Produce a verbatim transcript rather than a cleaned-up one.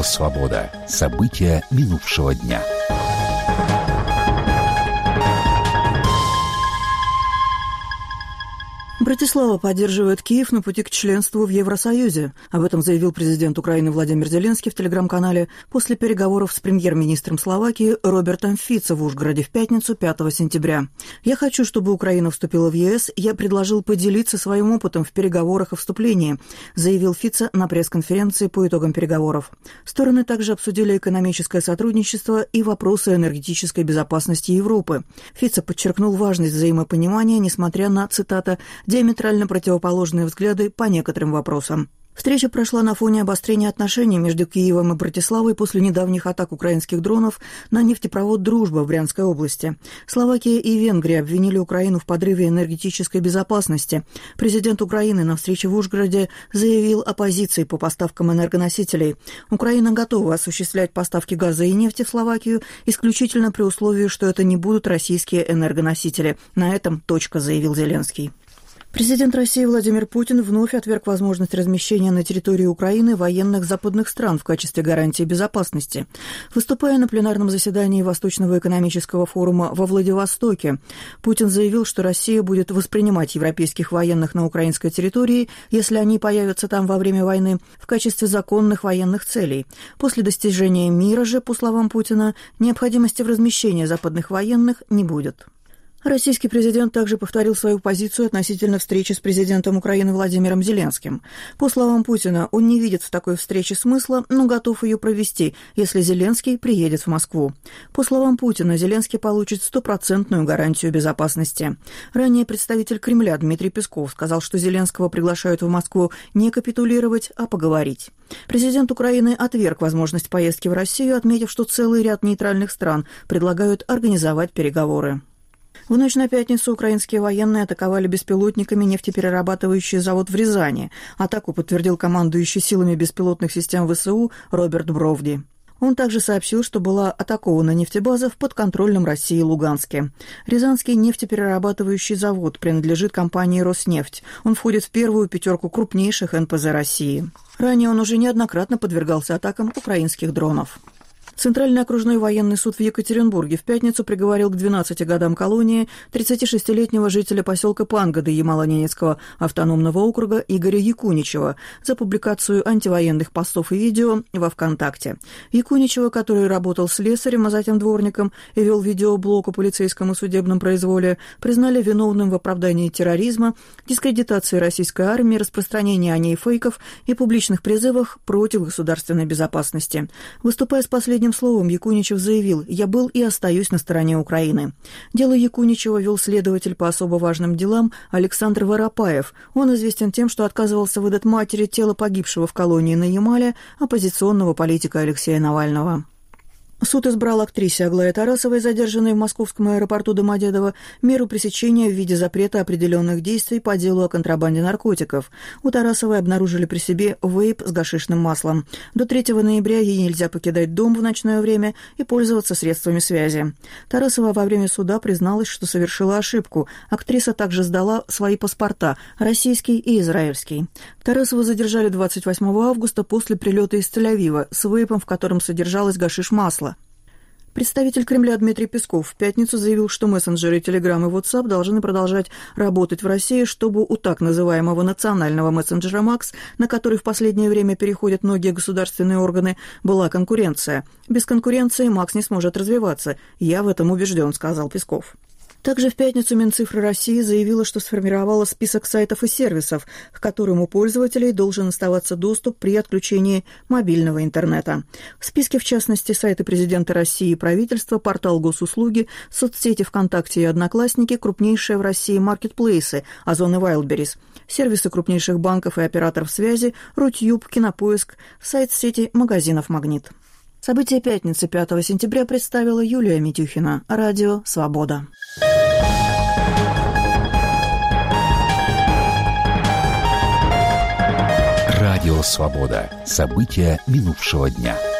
«Свобода». События минувшего дня. Братислава поддерживает Киев на пути к членству в Евросоюзе. Об этом заявил президент Украины Владимир Зеленский в телеграм-канале после переговоров с премьер-министром Словакии Робертом Фицо в Ужгороде в пятницу, пятого сентября. «Я хочу, чтобы Украина вступила в ЕС. Я предложил поделиться своим опытом в переговорах о вступлении», заявил Фицо на пресс-конференции по итогам переговоров. Стороны также обсудили экономическое сотрудничество и вопросы энергетической безопасности Европы. Фицо подчеркнул важность взаимопонимания, несмотря на, цитата, диаметрально противоположные взгляды по некоторым вопросам. Встреча прошла на фоне обострения отношений между Киевом и Братиславой после недавних атак украинских дронов на нефтепровод «Дружба» в Брянской области. Словакия и Венгрия обвинили Украину в подрыве энергетической безопасности. Президент Украины на встрече в Ужгороде заявил о позиции по поставкам энергоносителей. Украина готова осуществлять поставки газа и нефти в Словакию исключительно при условии, что это не будут российские энергоносители. На этом точка, заявил Зеленский. Президент России Владимир Путин вновь отверг возможность размещения на территории Украины военных западных стран в качестве гарантии безопасности. Выступая на пленарном заседании Восточного экономического форума во Владивостоке, Путин заявил, что Россия будет воспринимать европейских военных на украинской территории, если они появятся там во время войны, в качестве законных военных целей. После достижения мира же, по словам Путина, необходимости в размещении западных военных не будет. Российский президент также повторил свою позицию относительно встречи с президентом Украины Владимиром Зеленским. По словам Путина, он не видит в такой встрече смысла, но готов ее провести, если Зеленский приедет в Москву. По словам Путина, Зеленский получит стопроцентную гарантию безопасности. Ранее представитель Кремля Дмитрий Песков сказал, что Зеленского приглашают в Москву не капитулировать, а поговорить. Президент Украины отверг возможность поездки в Россию, отметив, что целый ряд нейтральных стран предлагают организовать переговоры. В ночь на пятницу украинские военные атаковали беспилотниками нефтеперерабатывающий завод в Рязани. Атаку подтвердил командующий силами беспилотных систем ВСУ Роберт Бровди. Он также сообщил, что была атакована нефтебаза в подконтрольном России Луганске. Рязанский нефтеперерабатывающий завод принадлежит компании «Роснефть». Он входит в первую пятерку крупнейших эн пэ зэ России. Ранее он уже неоднократно подвергался атакам украинских дронов. Центральный окружной военный суд в Екатеринбурге в пятницу приговорил к двенадцати годам колонии тридцатишестилетнего жителя поселка Пангоды Ямало-Ненецкого автономного округа Игоря Якуничева за публикацию антивоенных постов и видео во ВКонтакте. Якуничева, который работал слесарем, а затем дворником и вел видеоблог о полицейском и судебном произволе, признали виновным в оправдании терроризма, дискредитации российской армии, распространении о ней фейков и публичных призывах против государственной безопасности. Выступая с последним словом, Якуничев заявил: «Я был и остаюсь на стороне Украины». Дело Якуничева вел следователь по особо важным делам Александр Воропаев. Он известен тем, что отказывался выдать матери тело погибшего в колонии на Ямале оппозиционного политика Алексея Навального. Суд избрал актрисе Аглае Тарасовой, задержанной в московском аэропорту Домодедово, меру пресечения в виде запрета определенных действий по делу о контрабанде наркотиков. У Тарасовой обнаружили при себе вейп с гашишным маслом. До третьего ноября ей нельзя покидать дом в ночное время и пользоваться средствами связи. Тарасова во время суда призналась, что совершила ошибку. Актриса также сдала свои паспорта – российский и израильский. Тарасову задержали двадцать восьмого августа после прилета из Тель-Авива с вейпом, в котором содержалось гашиш-масло. Представитель Кремля Дмитрий Песков в пятницу заявил, что мессенджеры Telegram и WhatsApp должны продолжать работать в России, чтобы у так называемого национального мессенджера Макс, на который в последнее время переходят многие государственные органы, была конкуренция. Без конкуренции Макс не сможет развиваться. Я в этом убежден, сказал Песков. Также в пятницу Минцифры России заявила, что сформировала список сайтов и сервисов, к которым у пользователей должен оставаться доступ при отключении мобильного интернета. В списке, в частности, сайты президента России и правительства, портал Госуслуги, соцсети ВКонтакте и Одноклассники, крупнейшие в России маркетплейсы, Озон и Wildberries, сервисы крупнейших банков и операторов связи, Рутюб, Кинопоиск, сайт сети магазинов «Магнит». События пятницы, пятого сентября, представила Юлия Митюхина. Радио «Свобода». Радио «Свобода». События минувшего дня.